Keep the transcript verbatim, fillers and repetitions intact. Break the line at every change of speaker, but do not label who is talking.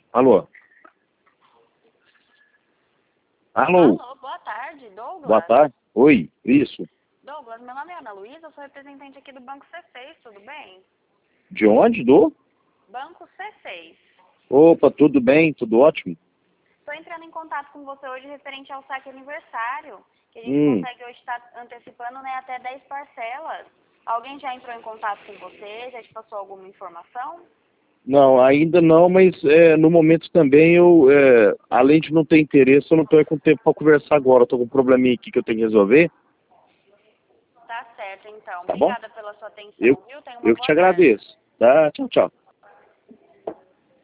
Alô? Alô?
Alô, boa tarde, Douglas.
Boa tarde. Oi, isso.
Douglas, meu nome é Ana Luísa, eu sou representante aqui do Banco C seis, tudo bem?
De onde? Do?
Banco C seis.
Opa, tudo bem? Tudo ótimo?
Estou entrando em contato com você hoje referente ao saque aniversário, que a gente
Hum.
consegue hoje estar antecipando, né, até dez parcelas. Alguém já entrou em contato com você? Já te passou alguma informação?
Não, ainda não, mas é, no momento também eu, é, além de não ter interesse, eu não estou com tempo para conversar agora. Estou com um probleminha aqui que eu tenho que resolver,
Tá certo, então.
tá bom?
Obrigada pela sua atenção,
Eu,
viu? Tenha uma
eu que te
boa tarde.
agradeço. Tá? Tchau, tchau.